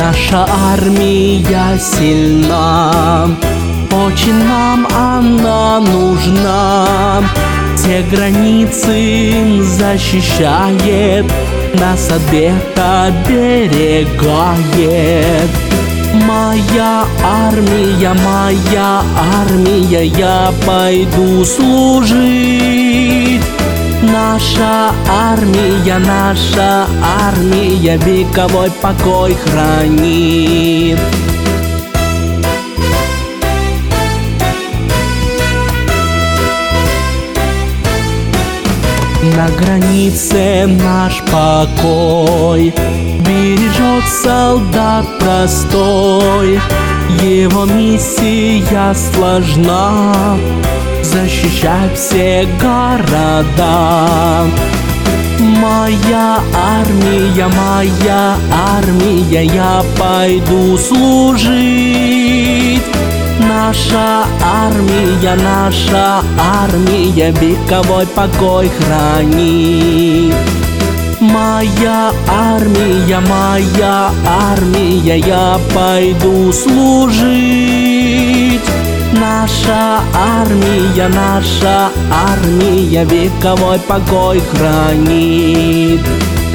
Наша армия сильна, очень нам она нужна. Все границы защищает, нас от бед оберегает. Моя армия, я пойду служить. Наша армия вековой покой хранит. На границе наш покой бережет солдат простой. Его миссия сложна — защищать все города. Моя армия, я пойду служить. Наша армия вековой покой хранит. Моя армия, я пойду служить. Наша армия вековой покой хранит.